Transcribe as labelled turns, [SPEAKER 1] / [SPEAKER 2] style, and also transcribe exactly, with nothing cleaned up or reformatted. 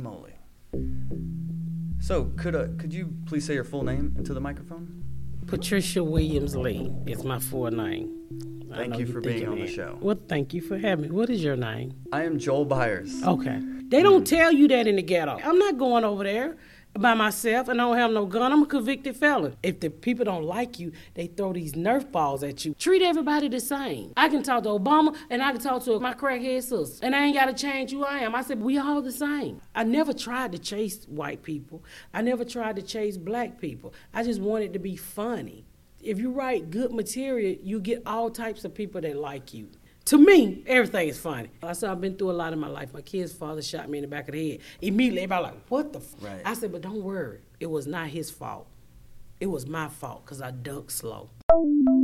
[SPEAKER 1] moly. So, could uh, could you please say your full name into the microphone?
[SPEAKER 2] Patricia Williams Lee is my full name.
[SPEAKER 1] Thank you for being on the show.
[SPEAKER 2] Well, thank you for having me. What is your name?
[SPEAKER 1] I am Joel Byers.
[SPEAKER 2] Okay. They don't tell you that in the ghetto. I'm not going over there by myself, and I don't have no gun. I'm a convicted felon. If the people don't like you, they throw these Nerf balls at you. Treat everybody the same. I can talk to Obama, and I can talk to my crackhead sister, and I ain't got to change who I am. I said, we all the same. I never tried to chase white people. I never tried to chase black people. I just wanted to be funny. If you write good material, you get all types of people that like you. To me, everything is funny. I said, I've been through a lot in my life. My kid's father shot me in the back of the head. Immediately, everybody like, what the f-?
[SPEAKER 1] Right.
[SPEAKER 2] I said, but don't worry. It was not his fault. It was my fault because I dunked slow.